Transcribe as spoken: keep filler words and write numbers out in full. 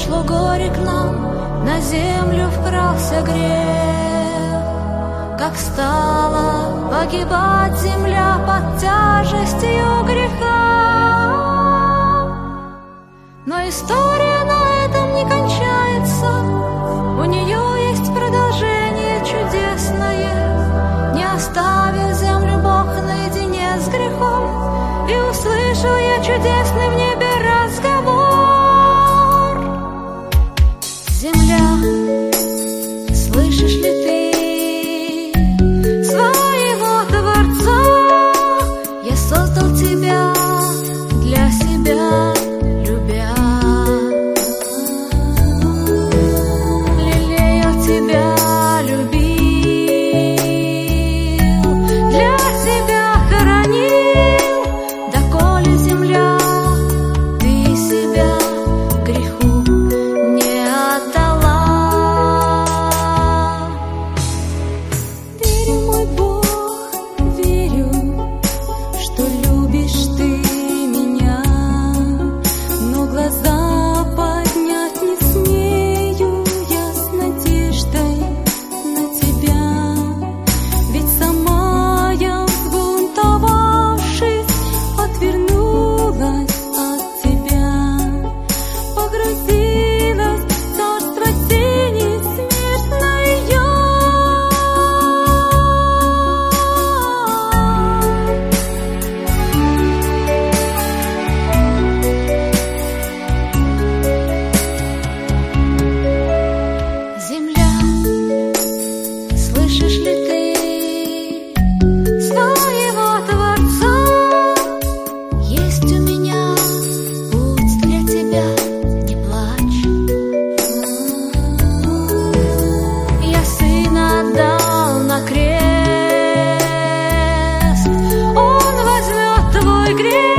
Пришло горе к нам, на землю вкрался грех. Как стала погибать земля под тяжестью греха. Но история на этом не кончается, у нее есть продолжение чудесное. Не оставил землю Бог наедине с грехом, и услышал я чудесный в небе разговор. Земля, слышишь ли ты своего Творца? Я создал тебя для себя, любя. Лелеял тебя, любил, для себя хоронил. Доколе земля, ты себя греху не отдала. Верю, мой Бог, верю, что любишь ты меня, но глаза поднять не смею я с надеждой на тебя. Ведь сама я, взбунтовавшись, отвернулась от тебя, погрузилась в царство тени смертной я. Земля, слышишь ли ты своего Творца? Есть у меня путь для тебя, не плачь. Я сына отдал на крест, он возьмет твой грех.